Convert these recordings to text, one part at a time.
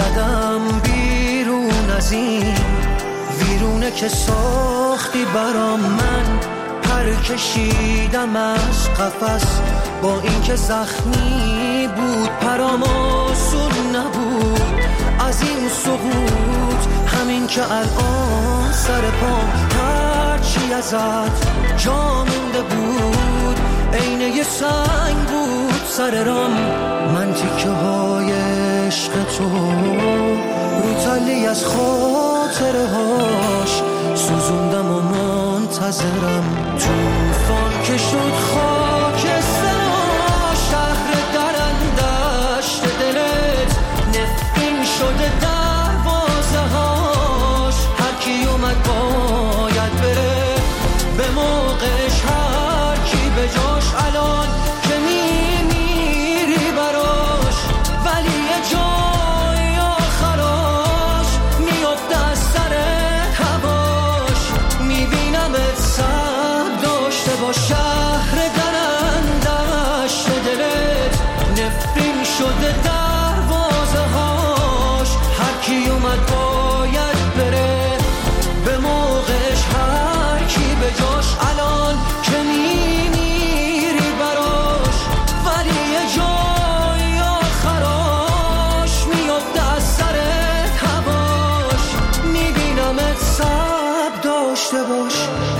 قدم بیرون از این ویرونه که ساختی برام، من پر کشیدم از قفس با اینکه زخمی بود پرام آسون نبود از این سقوط، همین که الان سر پام هرچی ازت جا مونده بود عین یه سنگ بود سر رام. من تیکه های عشق تو رو تلی از خاطره هاش سوزوندم و منتظرم توفان که شد خاکستر شهر درندشت دلت نفرین شده دروازه هاش، هر کی اومد باید بره به موقعش، هر کی به جاش الان که میمیری براش، ولی یه جای آخراش میفته از سر هواش. میبینمت سب داشته با شهر درندشت دلت نفرین شده دروازه هاش، هر کی اومد باید بره به موقعش، هر کی به جاش الان که میمیری براش، ولی یه جای آخراش میفته از سر هواش. میبینمت سب داشته باش.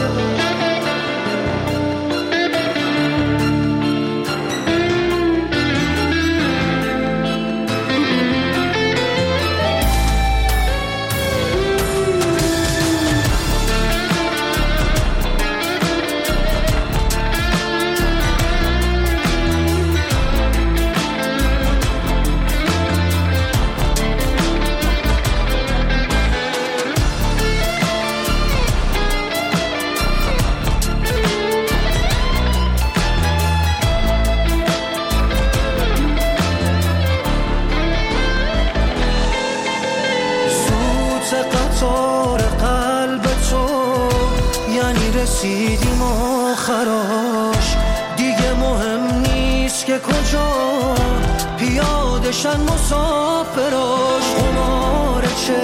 رسیدیم آخراش، دیگه مهم نیست که کجا پیادشن مسافراش. قمار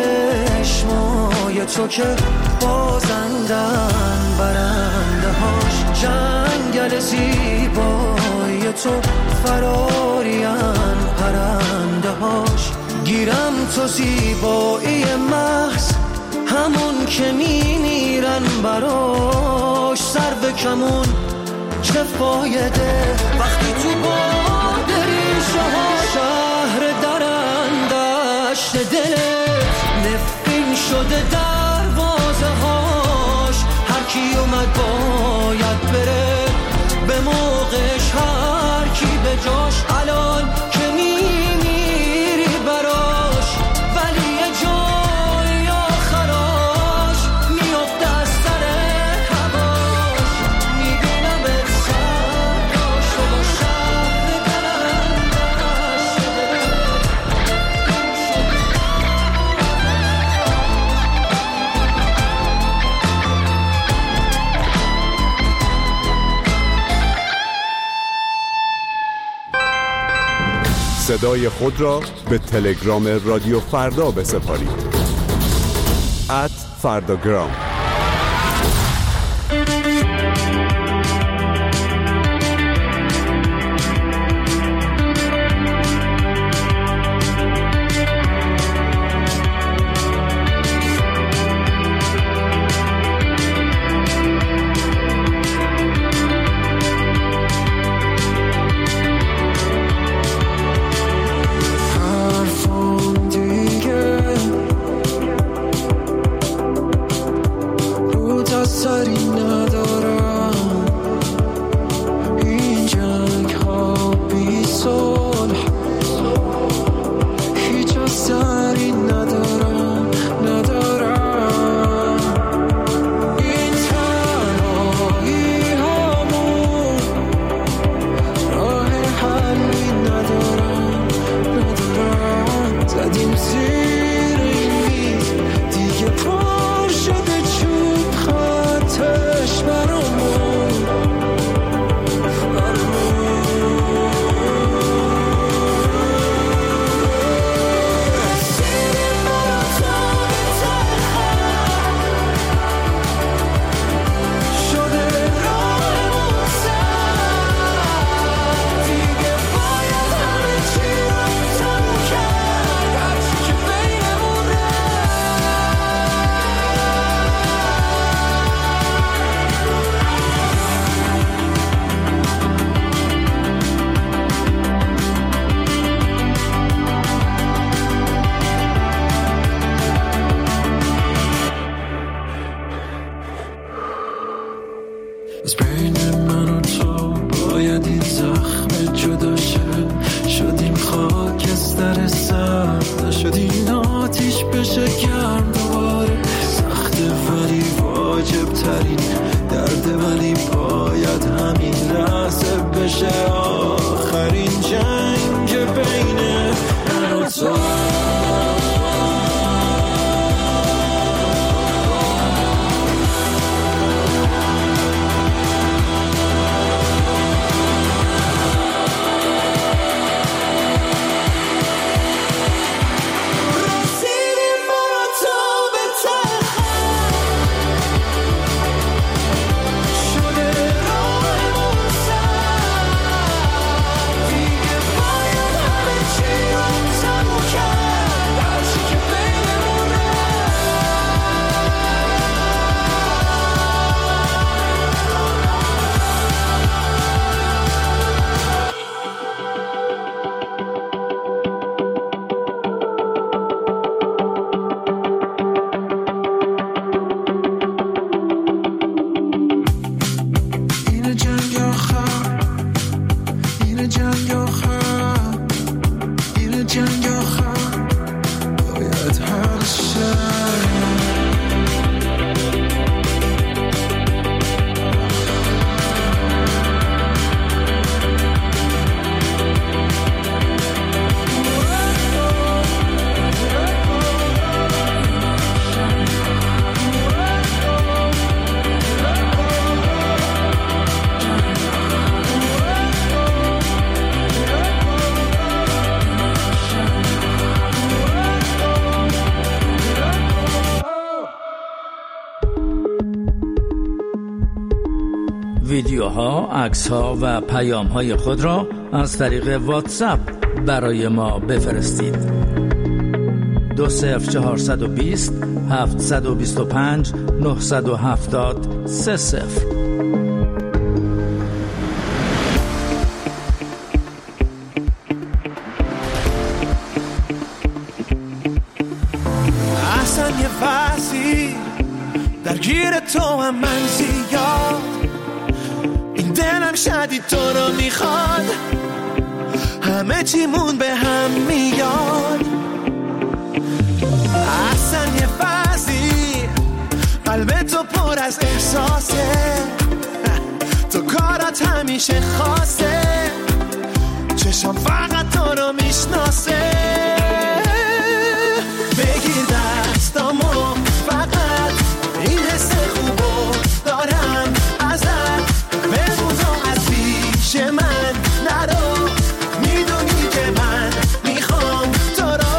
چشمای تو که بازندن برنده هاش، جنگل زیبای تو فرارین پرنده هاش. گیرم تو زیبایی محض همون که میمیرن براش، سر به کمون چه فایده وقتی تو باد ریشه ها. شهر درندشت دلت نفرین شده دروازه هاش، هر کی اومد باید بره به موقعش، هر کی به جاش الان که میمیری براش، ولی یه جای آخراش میفته از سر هواش. میبینم سر داشته با شهر درندشت صدای خود را به تلگرام رادیو فردا بسپارید. @فرداگرام. باید این زخم جدا شدیم خاکستر سرد، نشدیم آتیش بشه گرم دوباره. سخته ولی واجب ترین درده، ولی باید همین لحظه بشه آخرین جنگ بین من و تو. ویدیوها، عکس‌ها و پیام‌های خود را از طریق واتساپ برای ما بفرستید. 20420 725 970 30. اصلا یه فصلی درگیر تو هم من زیاد، این دلم شدید تو رو میخواد، همه چیمون به هم میاد. اصلا یه فصلی قلب تو پر از احساسه، تو کارات همیشه خاصه، چشم فقط تو رو میشناسه. بگیر دستامو فقط این حس خوبو دارم ازت، بمون تو از پیش من نرو، میدونی که من میخوام تو رو.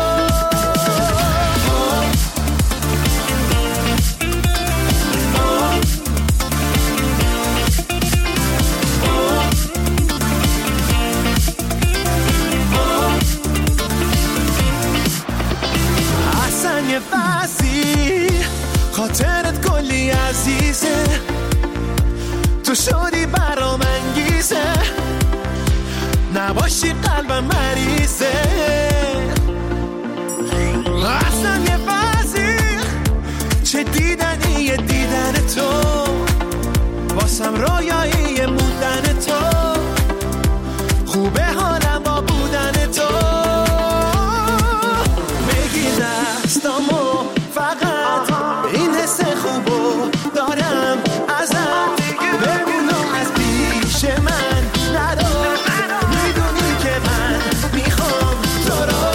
اصلا یه فصلی خاطرت کلی عزیزه، تو شدی برام انگیزه، نباشی قلبم مریضه. اصلا یه فصلی چه دیدنیه دیدن تو، واسم رویایی بودن تو، خوبه حالم با بودن تو. بگیر دستامو فقط این حس خوبو دارم ازت، بمونو از پیش من نرو، میدونی که من میخوام تو رو.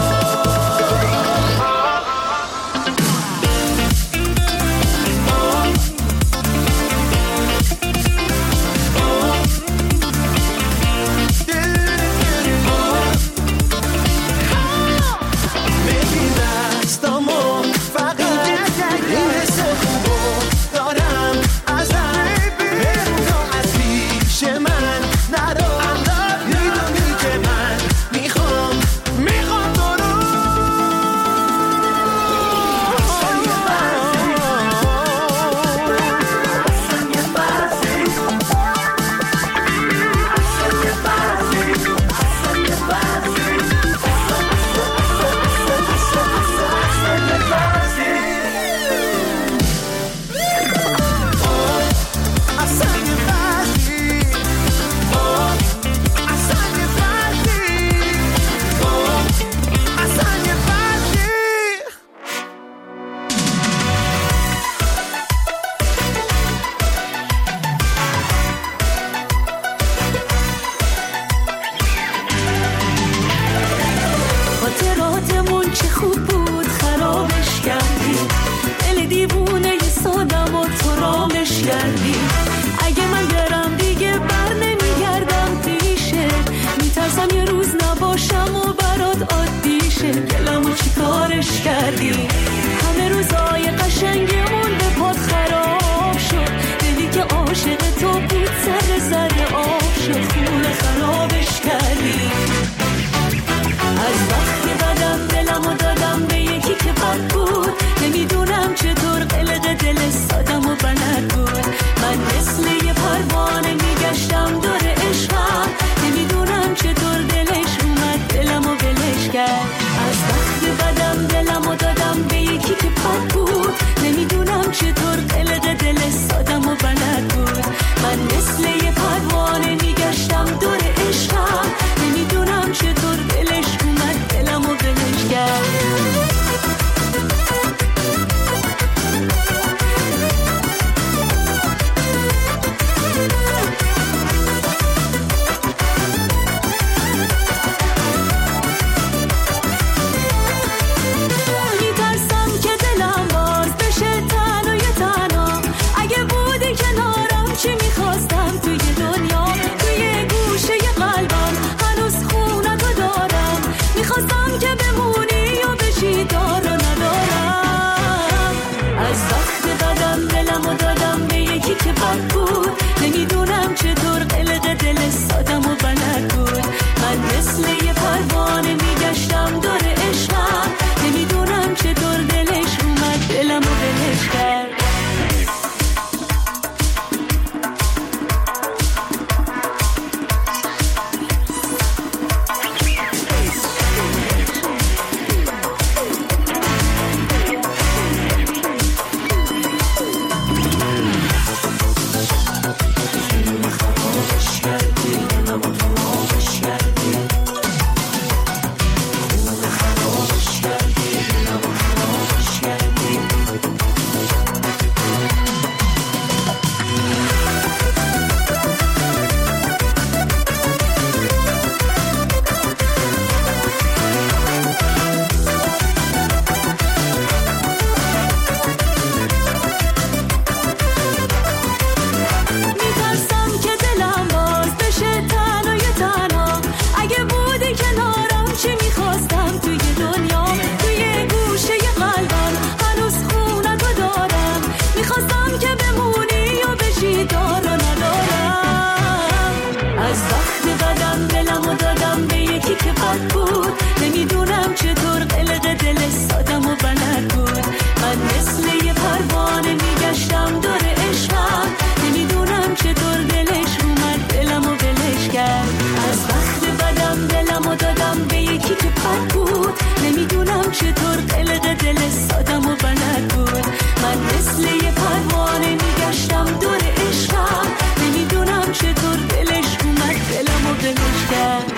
از وقت بدم دلمو دادم به یکی که بد بود، نمیدونم چطور قلق دل سادم و بلد بود. من مثل یه پروانه میگشتم دور عشقم، نمیدونم چطور دلش اومد دلمو بلش کرد. از وقت بدم دلمو دادم به یکی که بد بود، نمیدونم چطور قلق دل سادم و بلد بود. من مثل یه پروانه میگشتم دور عشقم، نمیدونم چطور دلش اومد دلمو بلش کرد.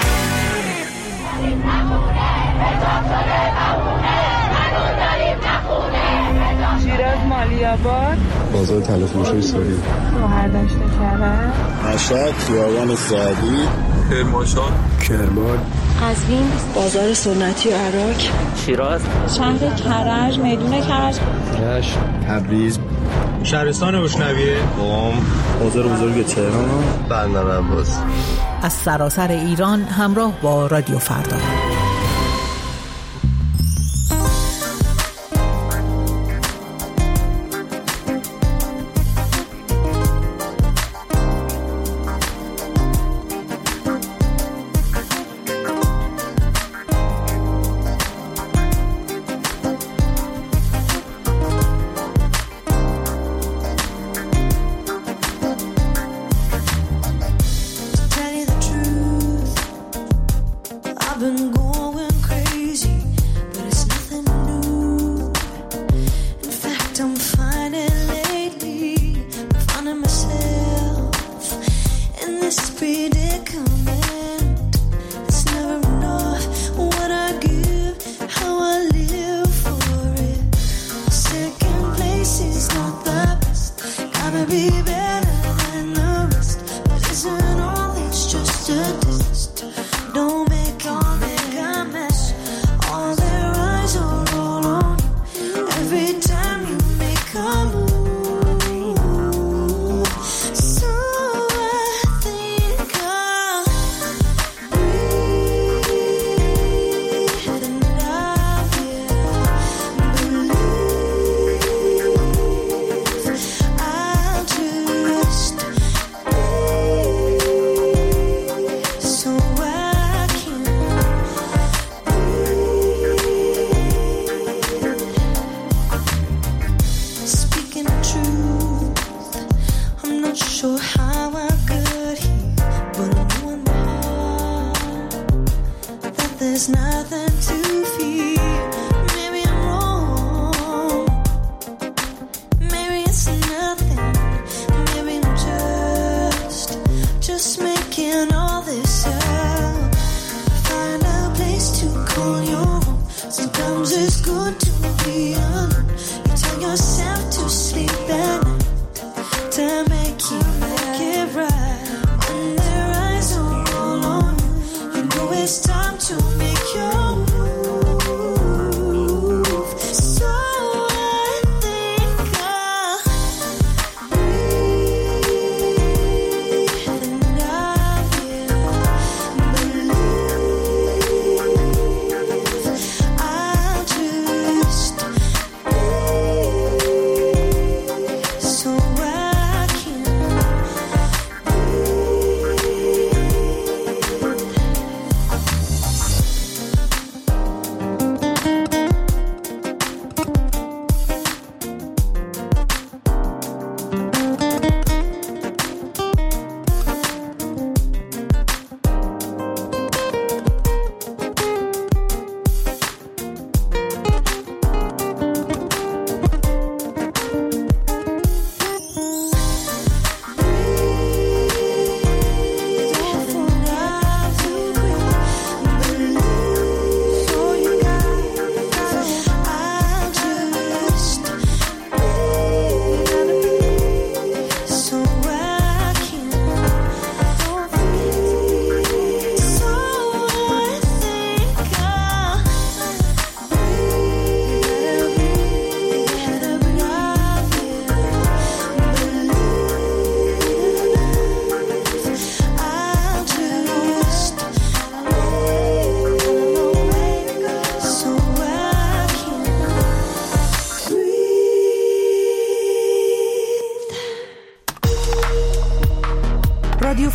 شیراز مالی‌آباد، بازار تلفروشی سوری، شهردشت کرج، مشهد خیابان سعدی، کرمانشاه، کرمان، قزوین، بازار سنتی و عراق، شیراز، شهر کرج، میدون کرج، رشت، تبریز، شهرستان بشنویه، قم، بازار بزرگ تهران، بندر عباس. از سراسر ایران همراه با رادیو فردا.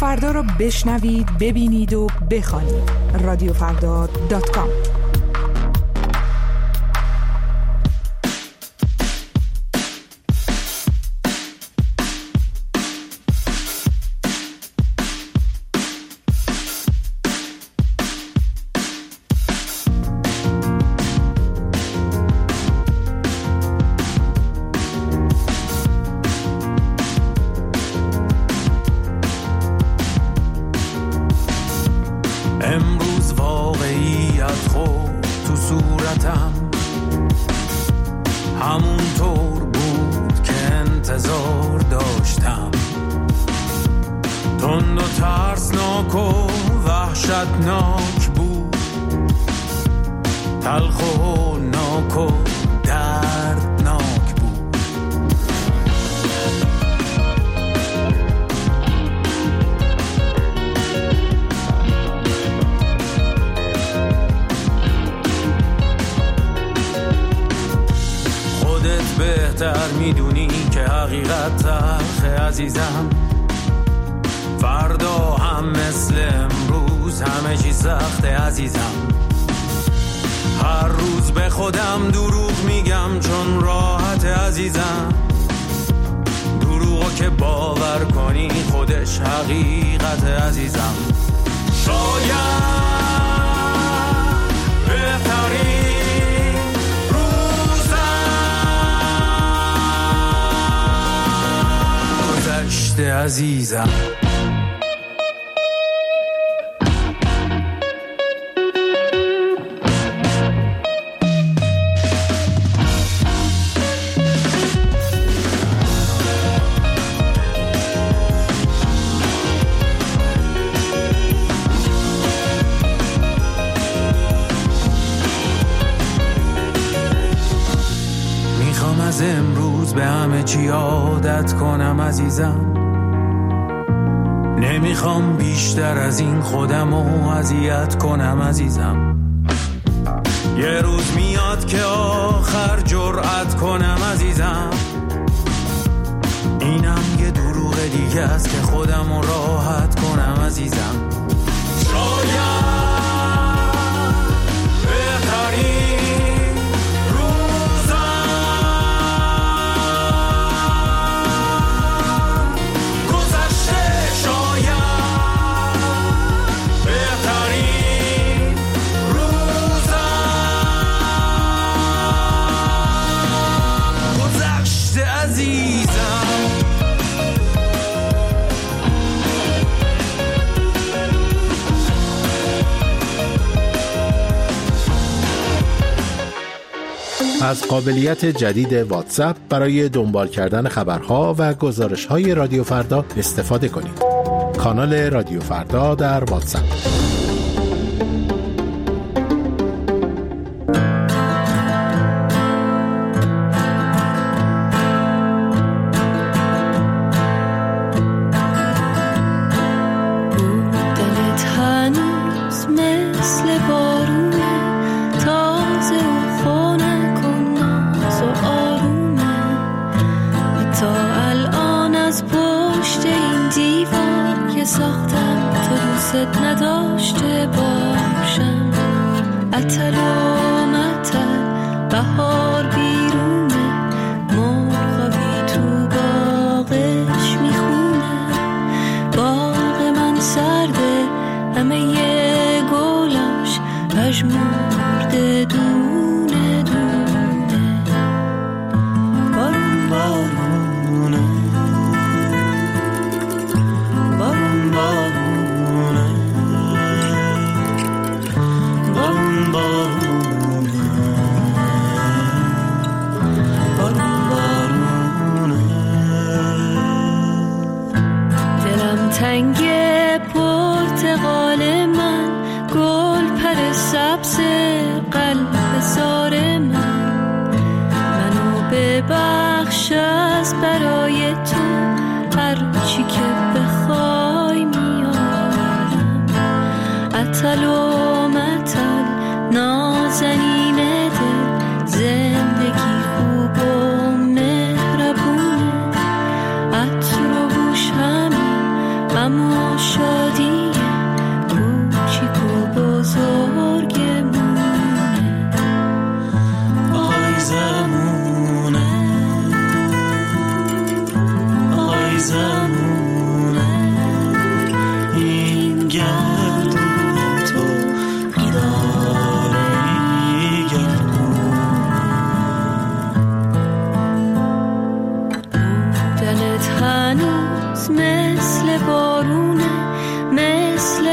فردا را بشنوید، ببینید و بخوانید. رادیوفردا.com. امروز واقعیت خود تو صورتم همونطور بود که انتظار داشتم، تند و ترسناک و وحشتناک بود، تلخ و ناک و دردناک بود. بهتر میدونی که حقیقت تلخه عزیزم، فردا هم مثل امروز همه چی سخته عزیزم. هر روز به خودم دروغ میگم چون راحت عزیزم، دروغو که باور کنی خودش حقیقت عزیزم. شاید بهترین عزیزم. میخوام از امروز به همه چی عادت کنم عزیزم، نمیخوام بیشتر از این خودمو اذیت کنم عزیزم. یه روز میاد که آخر جرأت کنم عزیزم، اینم یه دروغ دیگه است که خودمو راحت کنم عزیزم. شاید بهترین از قابلیت جدید واتساپ برای دنبال کردن خبرها و گزارش‌های رادیو فردا استفاده کنید. کانال رادیو فردا در واتساپ. نداشته باشم عطر و مطر بهار بیرونه، مرغابی تو باغش میخونه، باغ من سرده همه ی گلاش پژمرده دونه دونه. بارون بارونه بارون بارونه تنگ پرتقال من، گل پر سبز قلب زار من، منو ببخش از برای تو هر چی که بخوای میارم، عطل و مطل نازنین دل، زندگی خوب و مهربونه، عطر و بوش همین غم و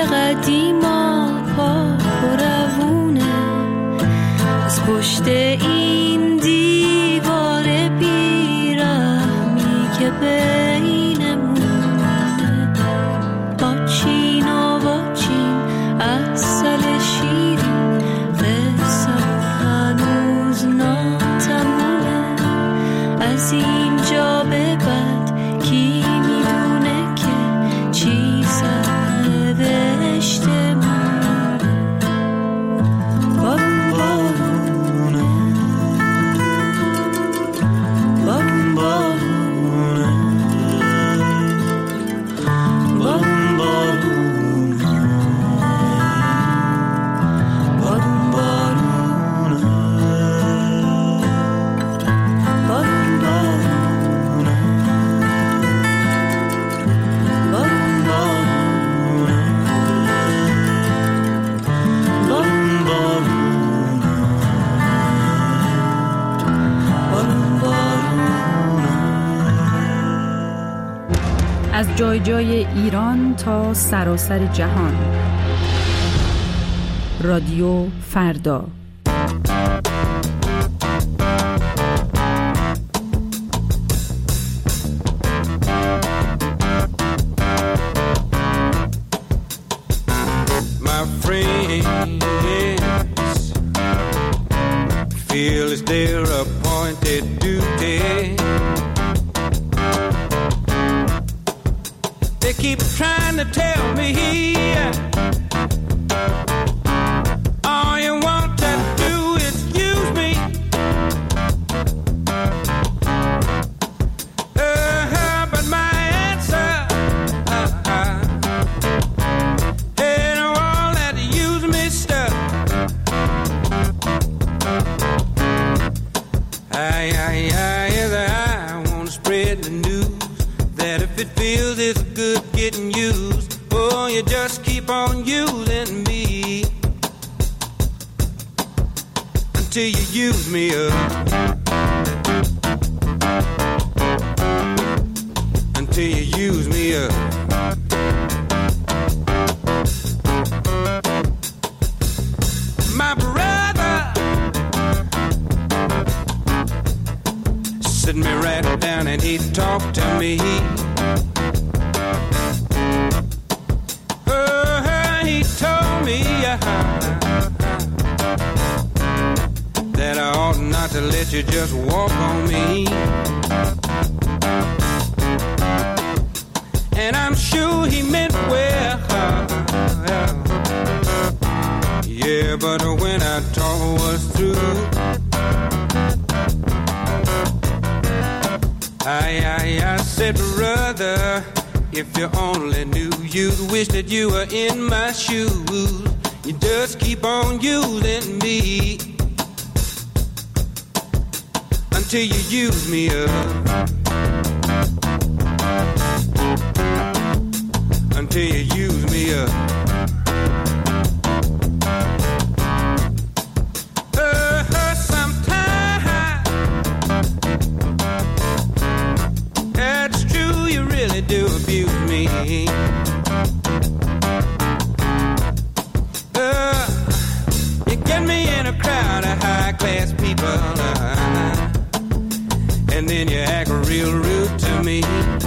قدیما پاک و روونه از پشت این دیوار بیرحمی که بینمونه با چین و با چین اصل شیرین قصه هنوز ناتمومه از اینجا به بعد کی میدونه که چی سرنوشته از جای جای ایران تا سراسر جهان. رادیو فردا. My friends feel it's their appointed duty. They keep trying to tell me all you want to do is use me. But my answer ain't all that use me stuff. I want to spread the news that if it feels it's good getting used, oh, you just keep on using me until you use me up. Until you use me up. My brother sit me right down and he talked to me. He told me that I ought not to let you just walk on me. And I'm sure he meant well. Yeah, but when our talk was through, I said, brother, if you only knew, you'd wish that you were in my shoes. You just keep on using me until you use me up. Until you use me up. Do abuse me. You get me in a crowd of high-class people, and then you act real rude to me.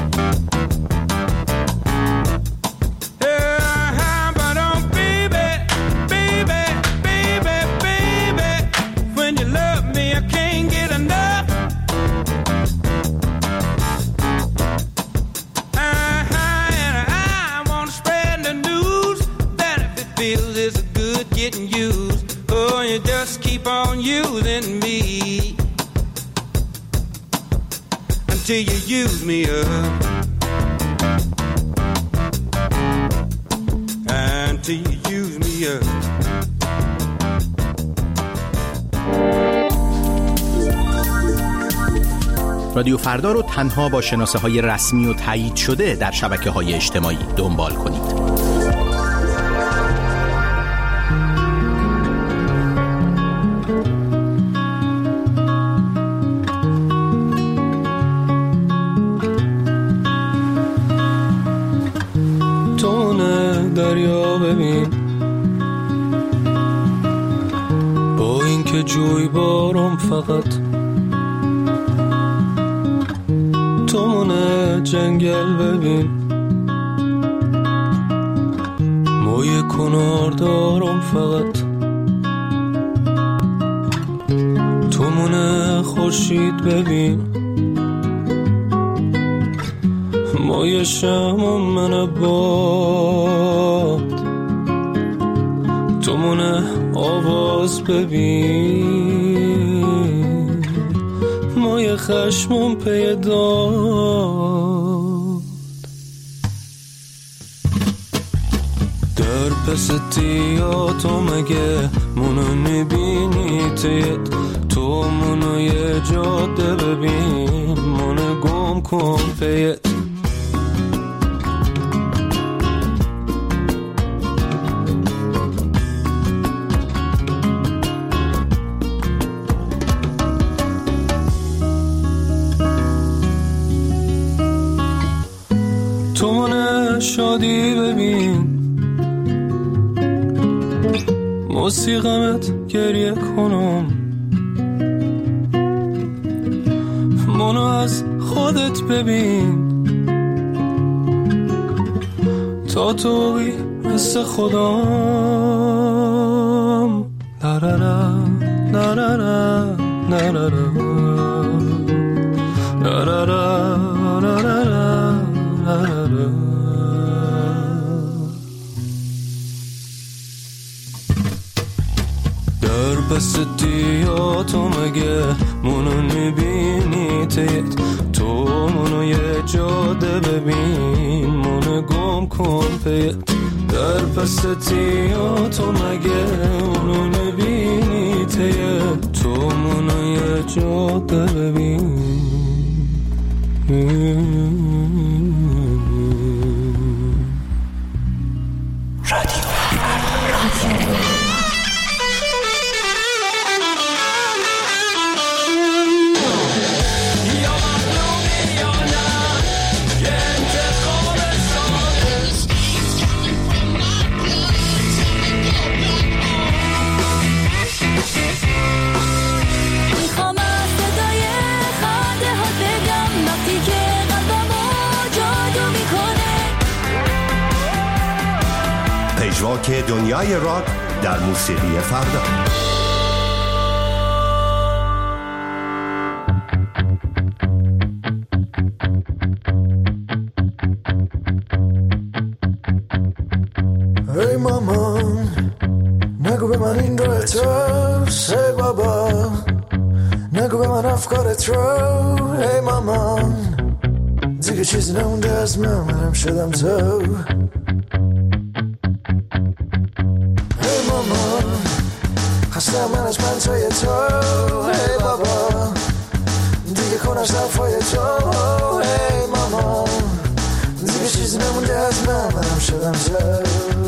But oh, baby, baby, baby, baby, when you love me, I can't get enough. It's good getting used. Oh, you just keep on using me until you use me up. Until you use me up. رادیو فردا رو تنها با شناسه‌های رسمی و تایید شده در شبکه‌های اجتماعی دنبال کنید. دریا به ببین، با اینکه جوی بارم فقط تو مونه جنگل ببین، موی کنار دارم فقط تو مونه خورشید ببین، موی شمع من باد تو مونه آواز ببین، موی خشمم پیداد در پس تیاتو مگه منو نبینی تیت تو منو یه جاده ببین، منو گم کن پیت شادی ببین، موسیقمت گریه کنم، منو از خودت ببین تا توی مثل خودم نرارا نرارا نرارا نرارا نرارا نرارا در پس دیاتو مگه منو نبینی تیت تو منو یه جاده ببین، منو گم کن پیت در پس دیاتو مگه منو نبینی تیت تو منو یه جاده ببین. پژواک دنیای راک در موسیقی فردا. ای مامان نگو به من این رو توست، ای بابا نگو به من افکارت رو، ای مامان دیگه چیزی نمونده از منم شدم تو. خستم من از پنتای تو، ای بابا دیگه کن از حرفای تو، ای ماما دیگه چیزی نمونده از منم شدم تو.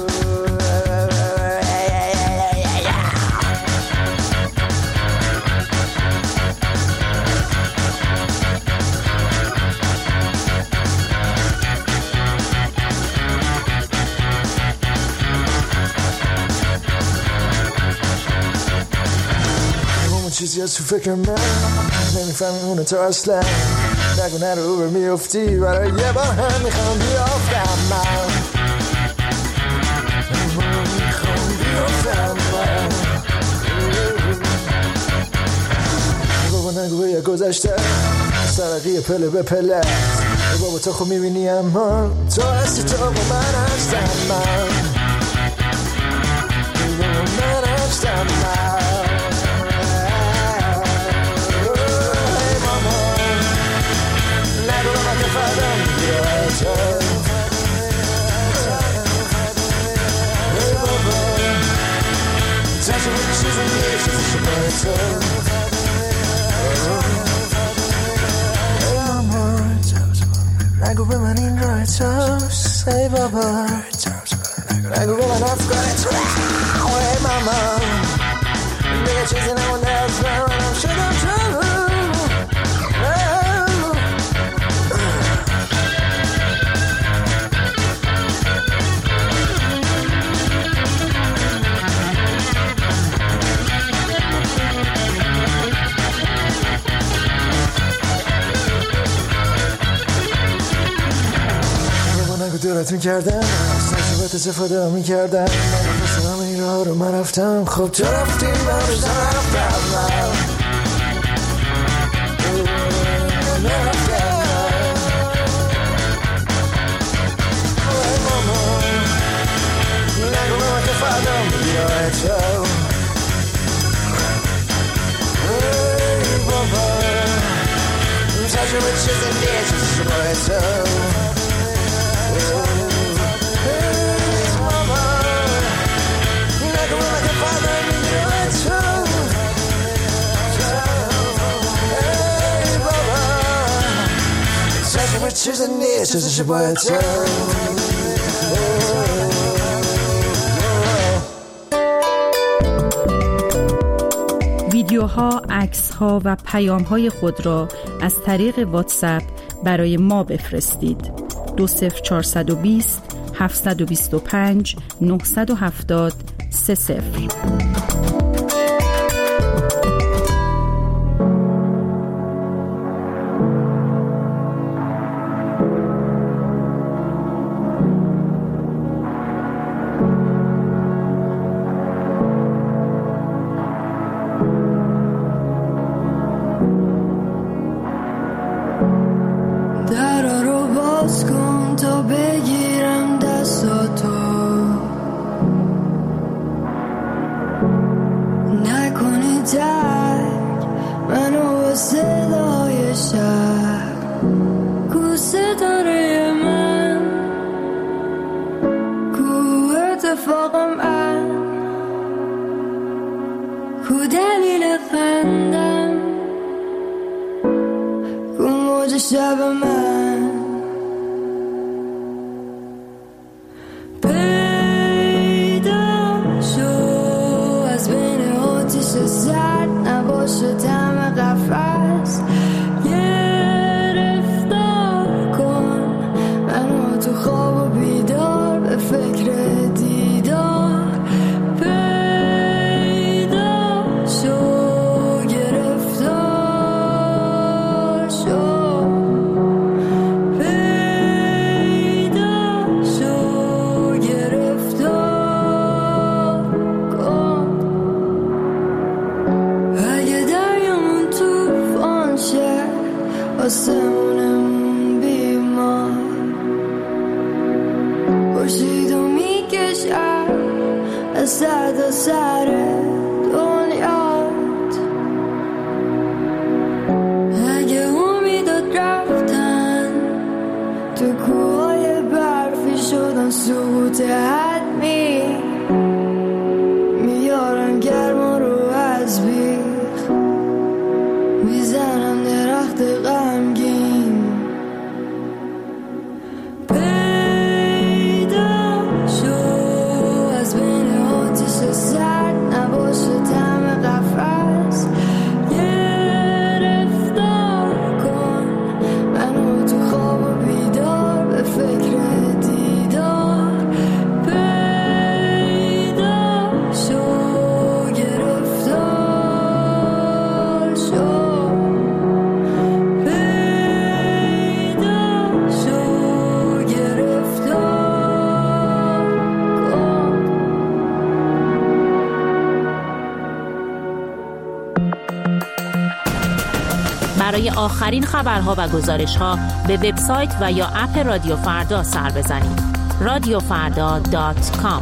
چیزی از تو فکر من نمیفهمی اونو تو اصلا، نگو نرو به میفتی برای یه بار هم میخوام بیافتم من، میخوام بیافتم من. بابا نگو به یه گذشته سرقی پله به پله، بابا تو خب میبینی اما تو هستی تو با من هستم من، من هستم من. نگو به من این راه توست، ای بابا نگو به من افکارت رو، ای ماما دیگه چیزی نمونده از منم شدم تو. دنبالت میکردم، از نجوبت استفاده میکردم، من پسرم این راه رو من رفتم، خب تو رفتی من رفتم نگو به من که فردام بیای تو ای بابا تجربه چیزی نیست شبای تو ای بابا نگو به من که فردام بیای تو ای بابا تجربه چیزی نیست شبای تو ویدیوها، عکس‌ها و پیام‌های خود را از طریق واتساپ برای ما بفرستید. 20420 725 970 30. برای آخرین خبرها و گزارش‌ها به وبسایت و یا اپ رادیو فردا سر بزنید. radiofarda.com.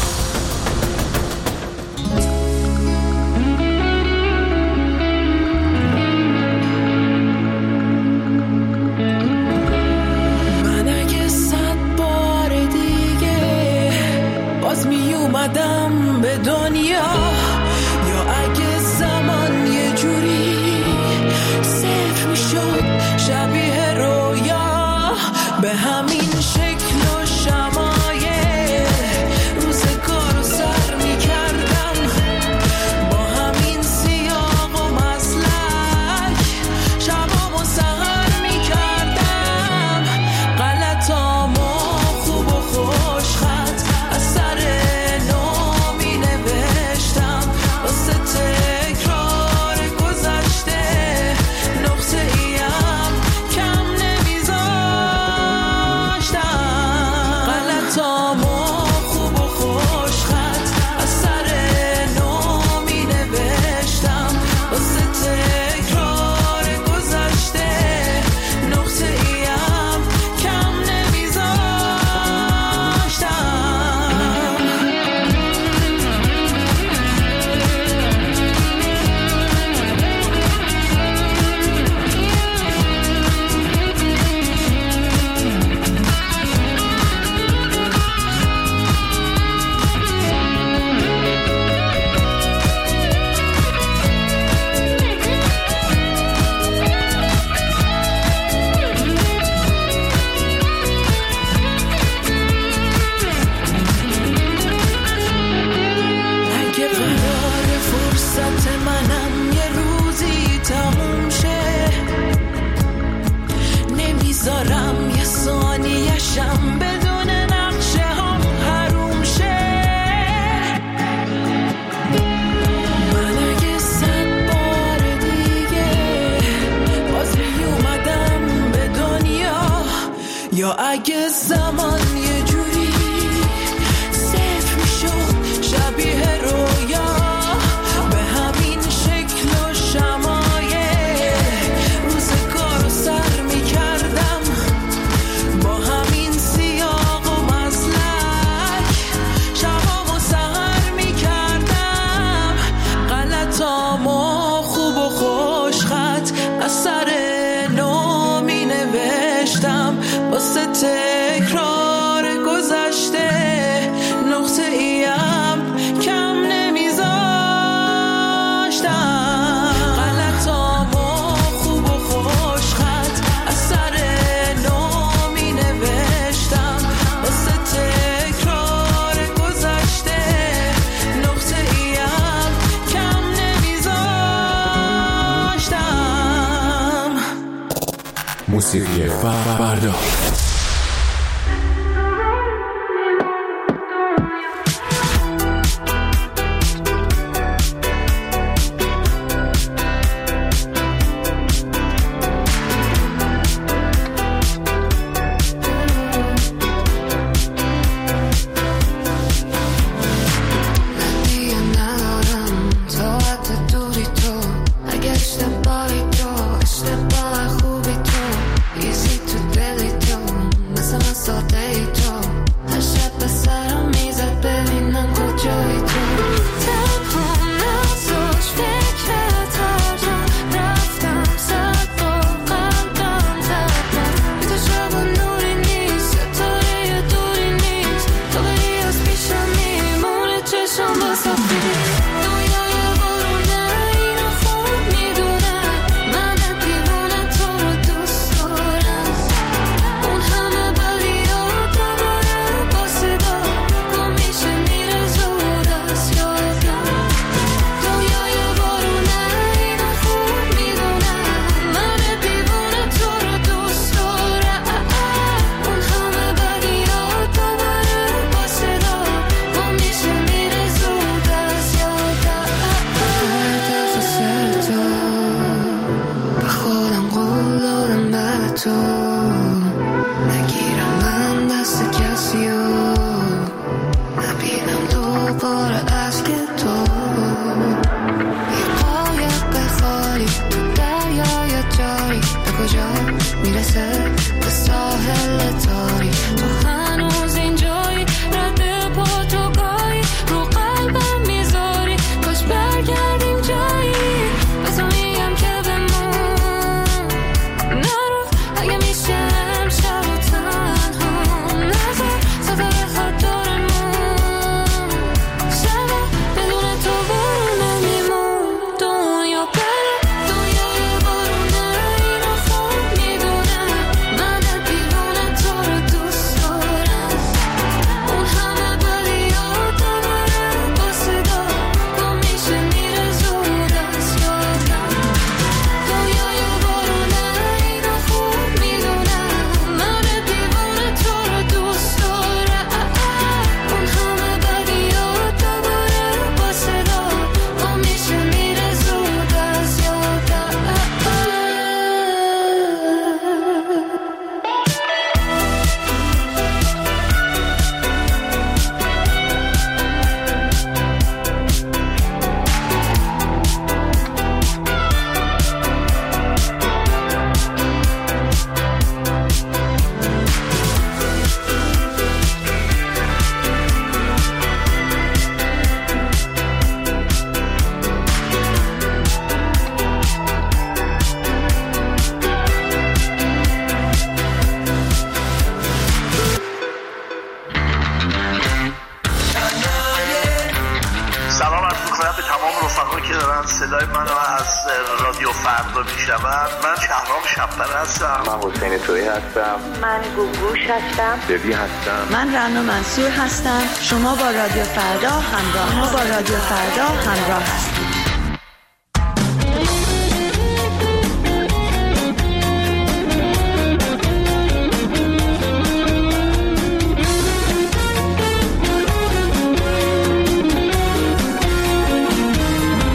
من اگه 100 بار دیگه باز می اومدم به دنیا، یا اگه زمان یه جوری صفر میشد شبیه رویا، به همین شکل و شمایل روزگار رو سر میکردم، با همین سیاق و مسلک شبامو سهر میکردم، غلطامو خوب و خوشخط از سر نو مینوشتم، واسه تکرار گذشته. 10420 یا اگه زمان یه جوری صفر میشد شبیه رویا به همین شکل و شمایل روزگارو سر میکردم با همین سیاق و مسلک شبامو سهر میکردم غلطامو خوب و خوش خط از سر نو می نوشتم واسه تکرار گذشته نقطه ایم کم نمیذاشتم غلطامو خوب و خوش خط از سر نو می نوشتم واسه تکرار گذشته نقطه ایم کم نمیذاشتم. موسیقی فردا صدای منو از رادیو فردا میشنون. من شهرام شب‌پر هستم. من حسین تویی هستم. من گوگوش هستم. ببی هستم. من رنا منصور هستم. شما با رادیو فردا همراه هستید.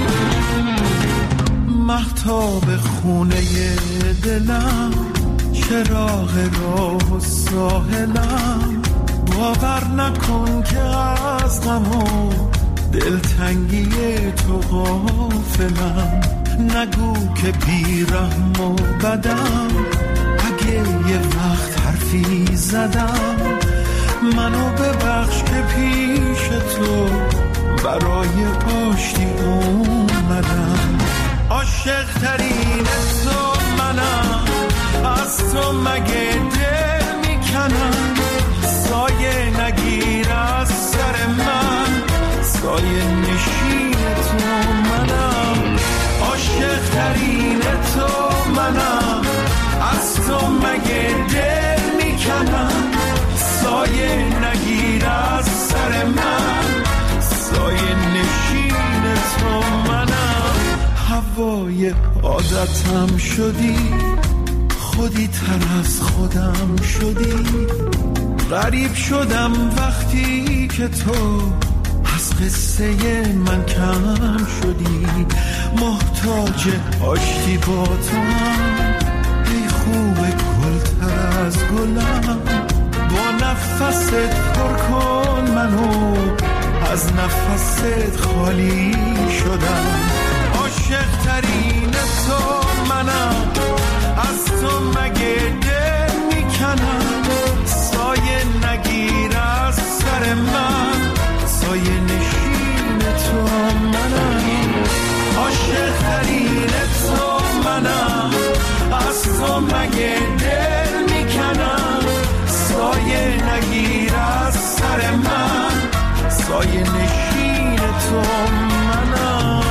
مهتاب خونه دلم چراغ راه و ساحلم، باور نکن که از غم و دلتنگی تو غافلم. نگو که بیرحم و بدم، اگه یه وقت حرفی زدم منو ببخش که پیش تو برای آشتی اومدم. عاشق ترین تو منم، از تو مگه دل میکنم. سایه نگیر از سر من، سایه نشین تو منم. عاشق ترین تو منم، از تو مگه دل میکنم. سایه نگیر از سر من، سایه نشین تو منم. هوای عادتم شدی، خودی تر از خودم شدی. غریب شدم وقتی که تو از قصه من کم شدی. محتاج آشتی با تو هم، ای خوب گلتر از گلم. با نفست پر کن منو، از نفست خالی شدم. عاشق ترین تو منم، از تو مگه دل میکنم. سایه نگیر از سر من، سایه نشین تو منم. عاشق ترین تو منم، از تو مگه دل میکنم. سایه نگیر از سر من، سایه نشین تو منم.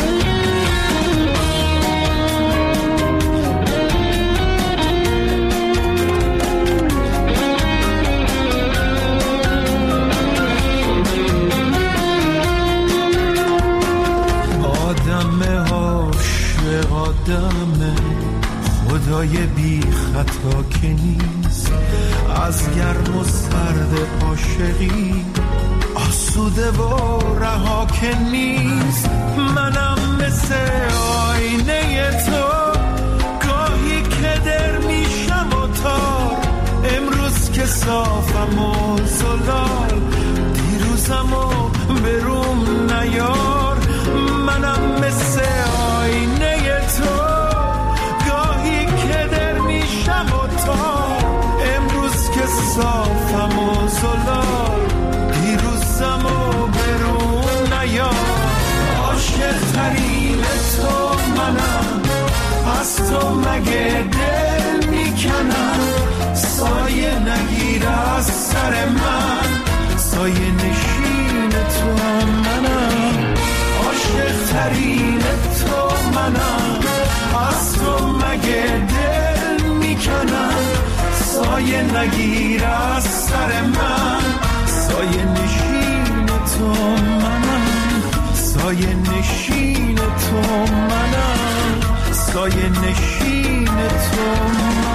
آدم عاشق آدم، خدای بی خطا که نیست. از گرم و سرد عاشقی آسوده و رها که نیست. منم مثل آینه تو، گاهی که در میشم و تار. امروز که صافم و زلال، دیروزم و بروم نیار. منم مثل آینه تو، گاهی که در میشم و تار. امروز که صافم و زلال، دیروزم و برون نیار. عاشق ترین تو منم، از تو مگه دل میکنم. سایه نگیر از سر من، سایه نشین تو منم. عاشق ترین تو منم، از تو مگه دل میکنم. سایه نگیر از سر من، سایه نشین تو منم. سایه نشین تو منم، سایه نشین تو منم.